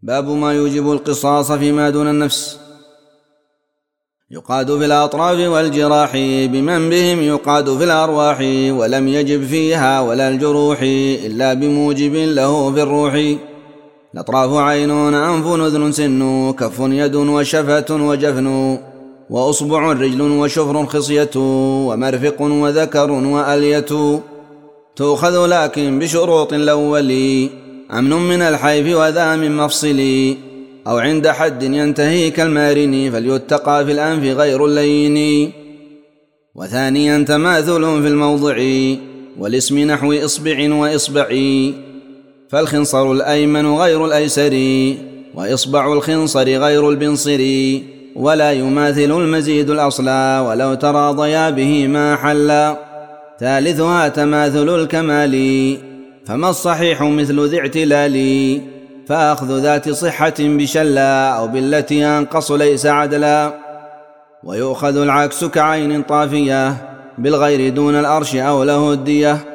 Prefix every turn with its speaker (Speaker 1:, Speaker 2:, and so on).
Speaker 1: باب ما يوجب القصاص فيما دون النفس. يقاد في الأطراف والجراح بمن بهم يقاد في الأرواح، ولم يجب فيها ولا الجروح إلا بموجب له في الروح. الأطراف عين أنف أذن سن، كف يد وشفة وجفن، وأصبع رجل وشفر خصية، ومرفق وذكر وألية. تؤخذ لكن بشروط الأول، أمن من الحيف وذا من مفصل، أو عند حد ينتهي كالمارن، فليتقى في الأنف غير اللين. وثانيا تماثل في الموضع، والاسم نحو إصبع وإصبع، فالخنصر الأيمن غير الأيسر، وإصبع الخنصر غير البنصر، ولا يماثل المزيد الأصلا ولو تراضيا به ما حلا. ثالثها تماثل الكمال، فما الصحيح مثل ذي اعتلال، فأخذ ذات صحة بشلا، أو بالتي أنقص ليس عدلا. ويؤخذ العكس كعين طافية بالغير دون الأرش أو له الدية.